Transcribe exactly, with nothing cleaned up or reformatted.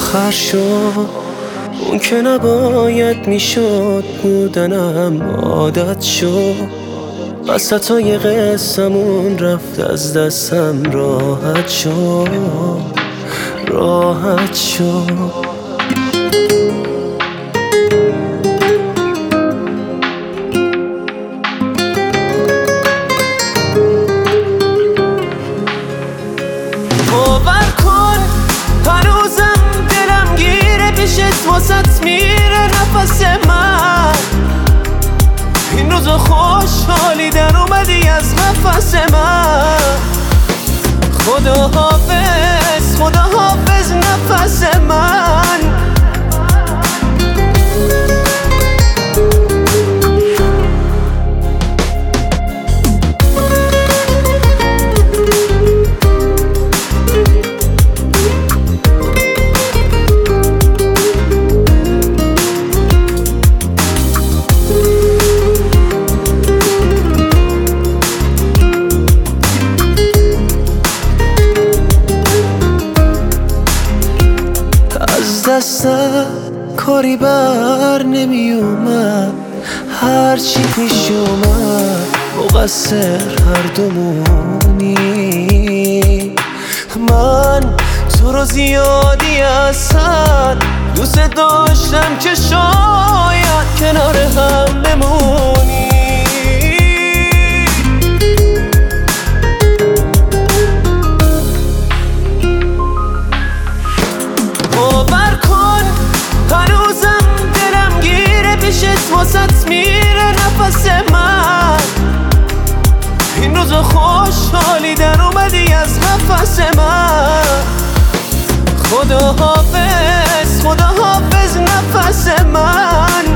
آخر شد اون که نباید میشد، بودنم عادت شد. وسطای قصه‌مون رفت از دستم، راحت شد راحت شد. باور کن هنوزم دلم گیره پیشت، واسط میره نفس من. این روزا خوشحالی در اومدی از نفس من. خدا حافظ خدا حافظ نفس من. دستم کاری بر نمی اومد، هرچی پیش اومد مقصر هر دومونی. من تو رو زیادی اصلا دوست داشتم که شاید کنار هم بمونی. باور کن هنوزم دلم گیره پیشت، واسط میره نفس من. این روزا خوشحالی در اومدی از نفس من. خدا حافظ خدا حافظ نفس من.